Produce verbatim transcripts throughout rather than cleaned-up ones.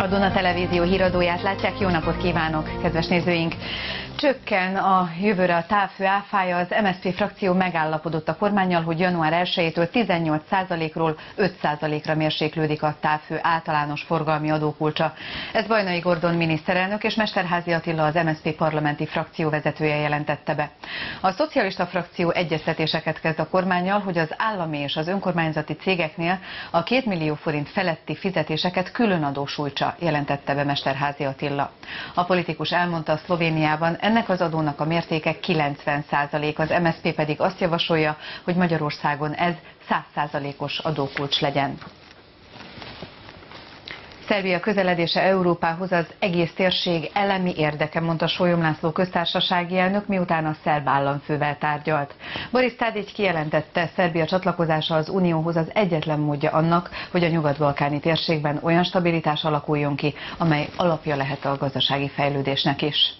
A Duna Televízió híradóját látják, jó napot kívánok, kedves nézőink! Csökken a jövőre a távhő áfája, az em es zé pé frakció megállapodott a kormánnyal, hogy január elsejétől tizennyolc százalékról öt százalékra mérséklődik a távhő általános forgalmi adókulcsa. Ez Bajnai Gordon miniszterelnök és Mesterházy Attila, az em es zé pé parlamenti frakció vezetője jelentette be. A szocialista frakció egyeztetéseket kezd a kormánnyal, hogy az állami és az önkormányzati cégeknél a két millió forint feletti fizetéseket külön adósújtsa, jelentette be Mesterházy Attila. A politikus elmondta, Szlovéniában ennek az adónak a mértéke kilencven százalék, az em es zé pé pedig azt javasolja, hogy Magyarországon ez száz százalékos adókulcs legyen. Szerbia közeledése Európához az egész térség elemi érdeke, mondta Sólyom László köztársasági elnök, miután a szerb államfővel tárgyalt. Boris Tadić kijelentette, Szerbia csatlakozása az Unióhoz az egyetlen módja annak, hogy a nyugat-balkáni térségben olyan stabilitás alakuljon ki, amely alapja lehet a gazdasági fejlődésnek is.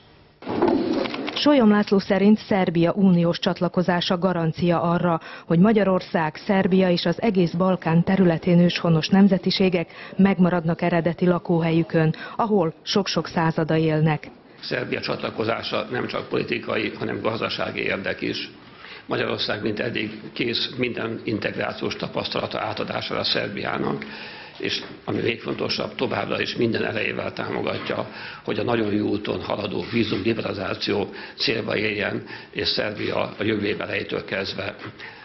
Sólyom László szerint Szerbia uniós csatlakozása garancia arra, hogy Magyarország, Szerbia és az egész Balkán területén őshonos nemzetiségek megmaradnak eredeti lakóhelyükön, ahol sok-sok százada élnek. Szerbia csatlakozása nem csak politikai, hanem gazdasági érdek is. Magyarország mint eddig kész minden integrációs tapasztalata átadására a Szerbiának, és ami még fontosabb, továbbra is minden erejével támogatja, hogy a nagyon jó úton haladó vízumliberalizáció célba érjen, és Szerbia a jövő év elejétől kezdve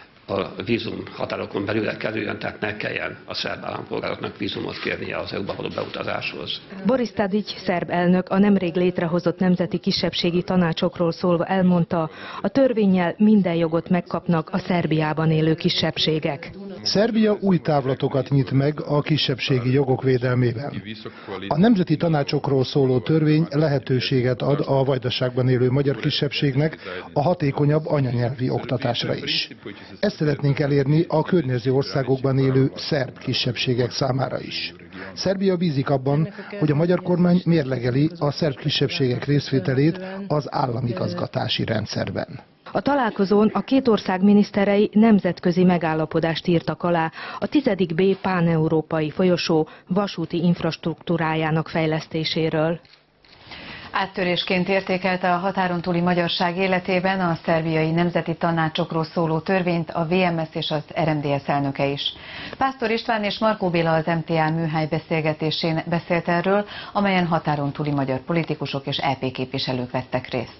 a vízum határokon belül kerüljön, tehát ne kelljen a szerb állampolgároknak vízumot kérnie az é u-ba való beutazáshoz. Boris Tadić szerb elnök a nemrég létrehozott nemzeti kisebbségi tanácsokról szólva elmondta, a törvénnyel minden jogot megkapnak a Szerbiában élő kisebbségek. Szerbia új távlatokat nyit meg a kisebbségi jogok védelmében. A nemzeti tanácsokról szóló törvény lehetőséget ad a Vajdaságban élő magyar kisebbségnek a hatékonyabb anyanyelvi oktatásra is. Ezt szeretnénk elérni a környező országokban élő szerb kisebbségek számára is. Szerbia bízik abban, hogy a magyar kormány mérlegeli a szerb kisebbségek részvételét az államigazgatási rendszerben. A találkozón a két ország miniszterei nemzetközi megállapodást írtak alá a tizedik B páneurópai folyosó vasúti infrastruktúrájának fejlesztéséről. Áttörésként értékelte a határon túli magyarság életében a szerbiai nemzeti tanácsokról szóló törvényt a vé em es és az er em dé es elnöke is. Pásztor István és Markó Béla az em té á műhely beszélgetésén beszélt erről, amelyen határon túli magyar politikusok és é pé képviselők vettek részt.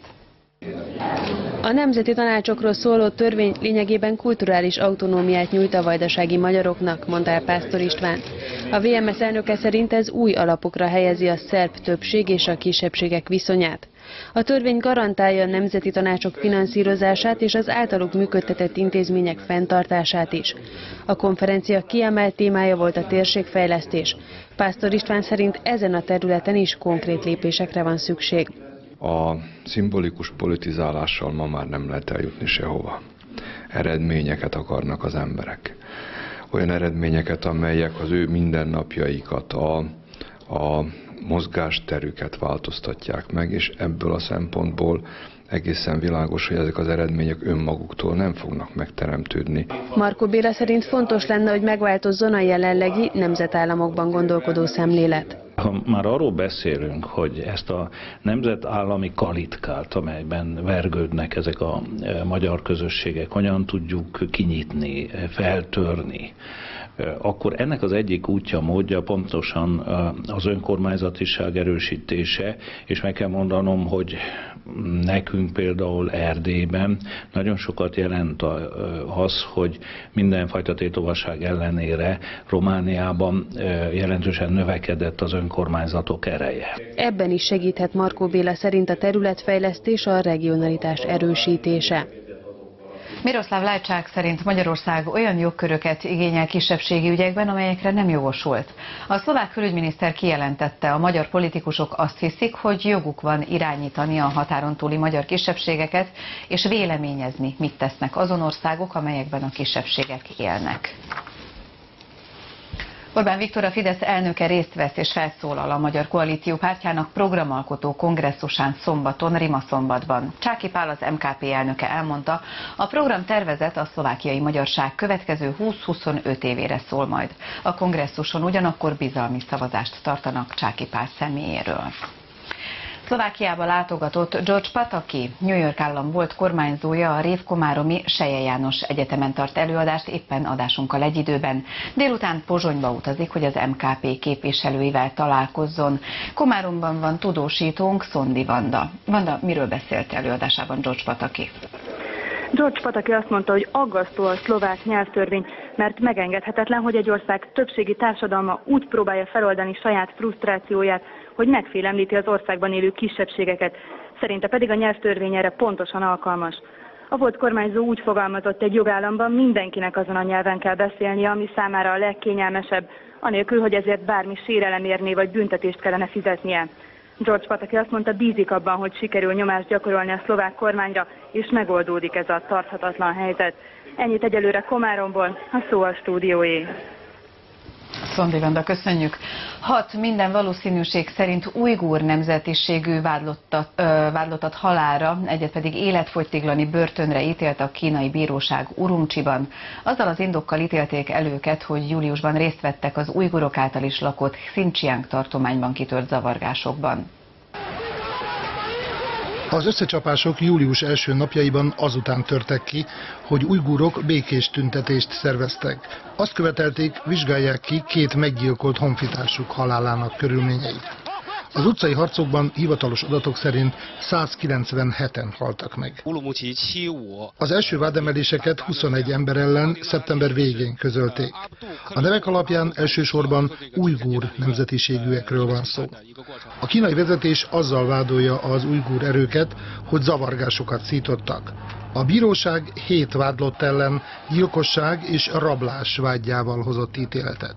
A nemzeti tanácsokról szóló törvény lényegében kulturális autonómiát nyújt a vajdasági magyaroknak, mondta el Pásztor István. A vé em es elnöke szerint ez új alapokra helyezi a szerb többség és a kisebbségek viszonyát. A törvény garantálja a nemzeti tanácsok finanszírozását és az általuk működtetett intézmények fenntartását is. A konferencia kiemelt témája volt a térségfejlesztés. Pásztor István szerint ezen a területen is konkrét lépésekre van szükség. A szimbolikus politizálással ma már nem lehet eljutni sehova. Eredményeket akarnak az emberek. Olyan eredményeket, amelyek az ő mindennapjaikat, a, a mozgásterüket változtatják meg, és ebből a szempontból egészen világos, hogy ezek az eredmények önmaguktól nem fognak megteremtődni. Markó Béla szerint fontos lenne, hogy megváltozzon a jelenlegi nemzetállamokban gondolkodó szemlélet. Ha már arról beszélünk, hogy ezt a nemzetállami kalitkát, amelyben vergődnek ezek a magyar közösségek, hogyan tudjuk kinyitni, feltörni, akkor ennek az egyik útja, módja pontosan az önkormányzatiság erősítése, és meg kell mondanom, hogy nekünk például Erdélyben nagyon sokat jelent az, hogy mindenfajta tétovasság ellenére Romániában jelentősen növekedett az önkormányzatok ereje. Ebben is segíthet Markó Béla szerint a területfejlesztés, a regionalitás erősítése. Miroslav Lajcsák szerint Magyarország olyan jogköröket igényel kisebbségi ügyekben, amelyekre nem jogosult. A szlovák külügyminiszter kijelentette, a magyar politikusok azt hiszik, hogy joguk van irányítani a határon túli magyar kisebbségeket, és véleményezni, mit tesznek azon országok, amelyekben a kisebbségek élnek. Orbán Viktor, a Fidesz elnöke részt vesz és felszólal a Magyar Koalíció pártjának programalkotó kongresszusán szombaton, Rimaszombatban. Csáky Pál, az em ká pé elnöke elmondta, a programtervezet a szlovákiai magyarság következő húsz-huszonöt évére szól majd. A kongresszuson ugyanakkor bizalmi szavazást tartanak Csáky Pál személyéről. Szlovákiába látogatott George Pataki, New York állam volt kormányzója, a Révkomáromi Selye János Egyetemen tart előadást, éppen adásunkkal egy időben. Délután Pozsonyba utazik, hogy az em ká pé képviselőivel találkozzon. Komáromban van tudósítónk, Szondi Vanda. Vanda, miről beszélt előadásában George Pataki? George Pataki azt mondta, hogy aggasztó a szlovák nyelvtörvény, mert megengedhetetlen, hogy egy ország többségi társadalma úgy próbálja feloldani saját frusztrációját, hogy megfélemlíti az országban élő kisebbségeket. Szerinte pedig a nyelvtörvény erre pontosan alkalmas. A volt kormányzó úgy fogalmazott, egy jogállamban mindenkinek azon a nyelven kell beszélnie, ami számára a legkényelmesebb, anélkül, hogy ezért bármi sérelem érné vagy büntetést kellene fizetnie. George Pataki azt mondta, bízik abban, hogy sikerül nyomást gyakorolni a szlovák kormányra, és megoldódik ez a tarthatatlan helyzet. Ennyit egyelőre Komáromból, a szó a stúdióé. Szondi Vanda, köszönjük. Hat minden valószínűség szerint ujgur nemzetiségű vádlottat, ö, vádlottat halálra, egyet pedig életfogytiglani börtönre ítélt a kínai bíróság Urumcsiban. Azzal az indokkal ítélték el őket, hogy júliusban részt vettek az ujgurok által is lakott Xinjiang tartományban kitört zavargásokban. Az összecsapások július első napjaiban azután törtek ki, hogy ujgurok békés tüntetést szerveztek. Azt követelték, vizsgálják ki két meggyilkolt honfitársuk halálának körülményeit. Az utcai harcokban hivatalos adatok szerint százkilencvenheten haltak meg. Az első vádemeléseket huszonegy ember ellen szeptember végén közölték. A nevek alapján elsősorban ujgur nemzetiségűekről van szó. A kínai vezetés azzal vádolja az ujgur erőket, hogy zavargásokat szítottak. A bíróság hét vádlott ellen gyilkosság és rablás vádjával hozott ítéletet.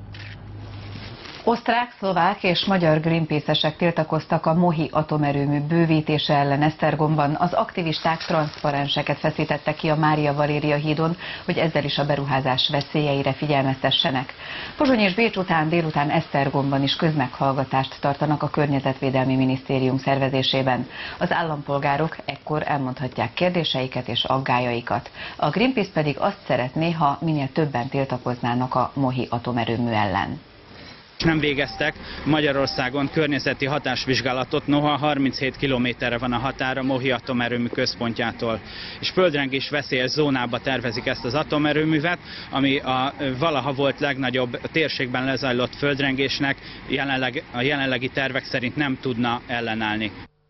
Osztrák, szlovák és magyar Greenpeace-esek tiltakoztak a Mohi atomerőmű bővítése ellen Esztergomban. Az aktivisták transzparenseket feszítettek ki a Mária Valéria hídon, hogy ezzel is a beruházás veszélyeire figyelmeztessenek. Pozsony és Bécs után délután Esztergomban is közmeghallgatást tartanak a Környezetvédelmi Minisztérium szervezésében. Az állampolgárok ekkor elmondhatják kérdéseiket és aggályaikat. A Greenpeace pedig azt szeretné, ha minél többen tiltakoznának a Mohi atomerőmű ellen. Nem végeztek Magyarországon környezeti hatásvizsgálatot, noha harminchét kilométerre van a határ a Mohi atomerőmű központjától. És földrengés veszélyes zónába tervezik ezt az atomerőművet, ami a valaha volt legnagyobb térségben lezajlott földrengésnek jelenleg, a jelenlegi tervek szerint nem tudna ellenállni.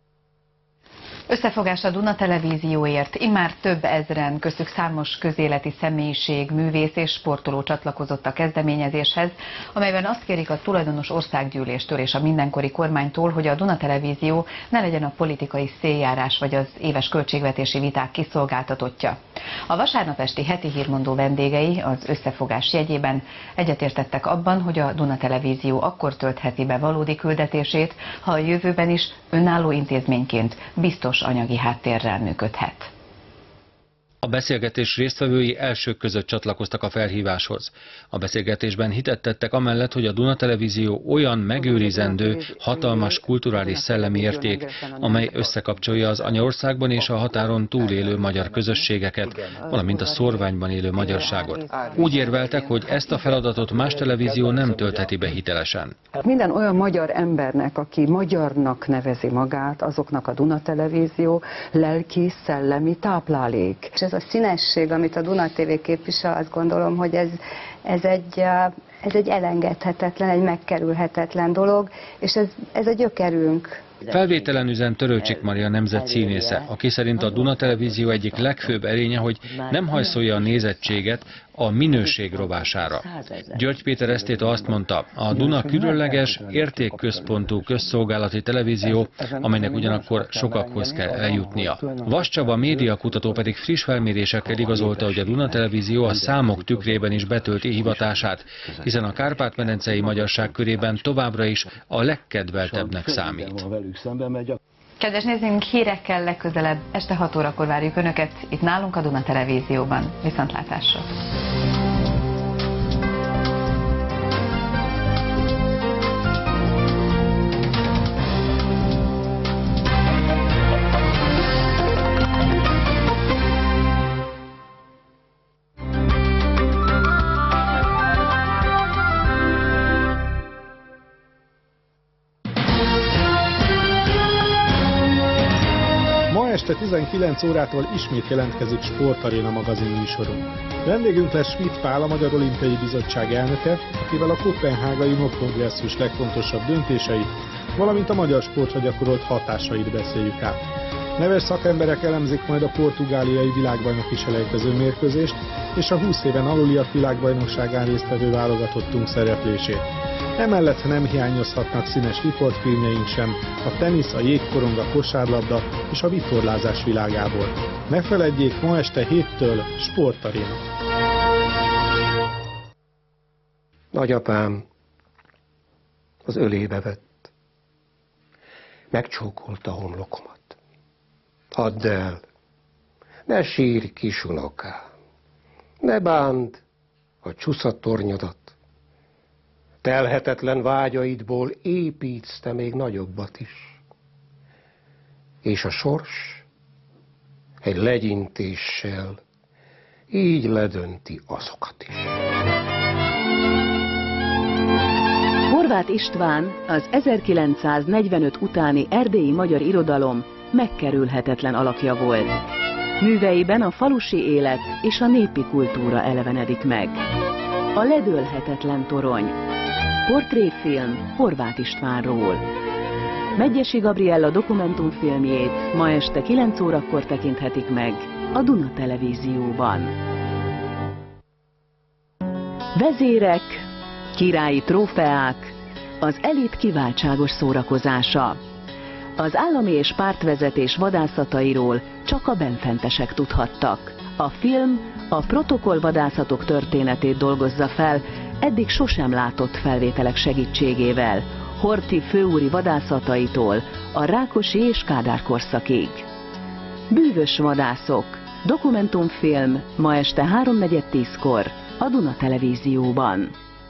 Összefogás a Duna Televízióért. Immár több ezren, köztük számos közéleti személyiség, művész és sportoló csatlakozott a kezdeményezéshez, amelyben azt kérik a tulajdonos országgyűléstől és a mindenkori kormánytól, hogy a Duna Televízió ne legyen a politikai széljárás vagy az éves költségvetési viták kiszolgáltatottja. A vasárnap esti heti hírmondó vendégei az összefogás jegyében egyetértettek abban, hogy a Duna Televízió akkor töltheti be valódi küldetését, ha a jövőben is önálló intézményként biztos anyagi háttérrel működhet. A beszélgetés résztvevői elsők között csatlakoztak a felhíváshoz. A beszélgetésben hitet tettek amellett, hogy a Duna Televízió olyan megőrizendő, hatalmas kulturális szellemi érték, amely összekapcsolja az anyaországban és a határon túlélő magyar közösségeket, valamint a szórványban élő magyarságot. Úgy érveltek, hogy ezt a feladatot más televízió nem töltheti be hitelesen. Minden olyan magyar embernek, aki magyarnak nevezi magát, azoknak a Duna Televízió lelki, szellemi táplálék. És ez a színesség, amit a Duna té vé képvisel, azt gondolom, hogy ez, ez, egy, ez egy elengedhetetlen, egy megkerülhetetlen dolog, és ez, ez a gyökerünk. Felvételen üzen Törőcsik Maria nemzetszínésze, aki szerint a Duna Televízió egyik legfőbb erénye, hogy nem hajszolja a nézettséget a minőség rovására. György Péter esztéta azt mondta, a Duna különleges, értékközpontú közszolgálati televízió, amelynek ugyanakkor sokakhoz kell eljutnia. Vas Csaba médiakutató pedig friss felmérésekkel igazolta, hogy a Duna Televízió a számok tükrében is betölti hivatását, hiszen a kárpát-medencei magyarság körében továbbra is a legkedveltebbnek számít. Kedves nézőink, hírekkel legközelebb este hat órakor várjuk Önöket itt nálunk a Duna Televízióban. Viszontlátásra! este tizenkilenc órától ismét jelentkezik Sportaréna magazin műsorunk. Vendégünk lesz Schmidt Pál, a Magyar Olimpiai Bizottság elnöke, akivel a koppenhágai NOK-kongresszus legfontosabb döntéseit, valamint a magyar sportra gyakorolt hatásait beszéljük át. Neves szakemberek elemzik majd a portugáliai világbajnoki selejtező mérkőzést és a húsz éven aluliak világbajnokságán résztvevő válogatottunk szereplését. Emellett nem hiányozhatnak színes riportfilmjeink sem, a tenisz, a jégkorong, a kosárlabda és a vitorlázás világából. Ne feledjék, ma este héttől Sportaréna. Nagyapám az ölébe vett, megcsókolta a homlokomat. Add el, ne sírj, kisunokám, ne bánd a csuszatornyodat. Telhetetlen vágyaidból építsz te még nagyobbat is. És a sors egy legyintéssel így ledönti azokat is. Horváth István az ezerkilencszáznegyvenöt utáni erdélyi magyar irodalom megkerülhetetlen alakja volt. Műveiben a falusi élet és a népi kultúra elevenedik meg. A ledőlhetetlen torony. Portréfilm Horváth Istvánról. Medgyessy Gabriella dokumentumfilmjét ma este kilenc órakor tekinthetik meg a Duna Televízióban. Vezérek, királyi trófeák, az elit kiváltságos szórakozása. Az állami és pártvezetés vadászatairól csak a benfentesek tudhattak. A film a protokollvadászatok történetét dolgozza fel, eddig sosem látott felvételek segítségével, Horthy főúri vadászataitól a Rákosi és Kádár korszakig. Bűvös vadászok, dokumentumfilm ma este háromnegyed tízkor a Duna Televízióban.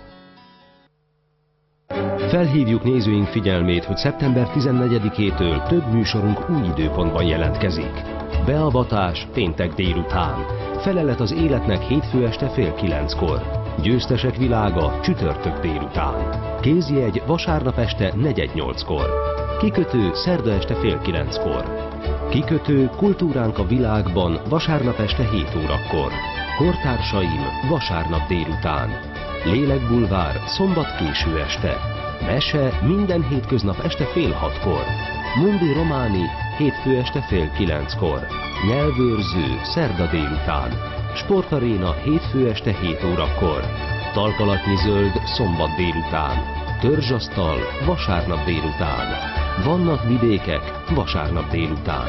Felhívjuk nézőink figyelmét, hogy szeptember tizennegyedikétől több műsorunk új időpontban jelentkezik. Beavatás péntek délután. Felelet az életnek hétfő este fél kilenckor. Győztesek világa csütörtök délután. Kézjegy vasárnap este negyed nyolckor. Kikötő szerda este fél kilenckor. Kikötő kultúránk a világban vasárnap este hét órakor. Kortársaim vasárnap délután. Lélekbulvár szombat késő este. Mese minden hétköznap este fél hatkor. Mundi Románi hétfő este fél kilenckor. Nyelvőrző szerda délután. Sportaréna hétfő este hét órakor. Talpalatnyi zöld szombat délután. Törzsasztal vasárnap délután. Vannak vidékek vasárnap délután.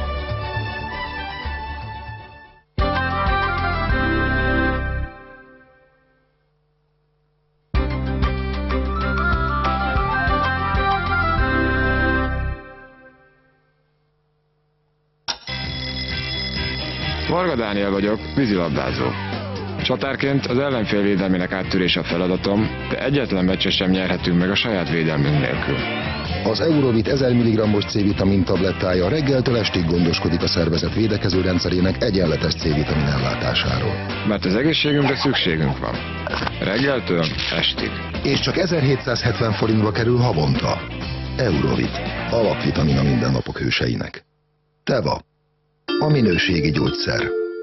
Varga Dániel vagyok, vízilabdázó. Csatárként az ellenfél védelmének áttörése a feladatom, de egyetlen meccset sem nyerhetünk meg a saját védelmünk nélkül. Az Eurovit ezer milligrammos C-vitamin tablettája reggeltől estig gondoskodik a szervezet védekező rendszerének egyenletes C-vitamin ellátásáról. Mert az egészségünkre szükségünk van. Reggeltől estig. És csak ezerhétszázhetven forintba kerül havonta. Eurovit. Alapvitamina mindennapok hőseinek. Teva. A minőségi gyógyszer.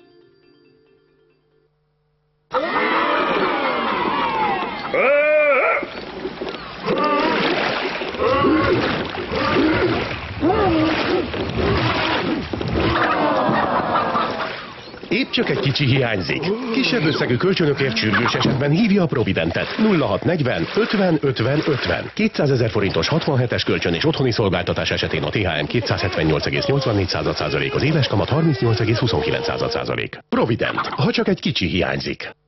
Épp csak egy kicsi hiányzik. Kisebb összegű kölcsönökért sürgős esetben hívja a Providentet. nulla hat negyven ötven ötven ötven. kétszázezer forintos hatvanhetes kölcsön és otthoni szolgáltatás esetén a té há em kétszázhetvennyolc egész nyolcvannégy százalék, az éves kamat harmincnyolc egész huszonkilenc százalék. Provident, ha csak egy kicsi hiányzik.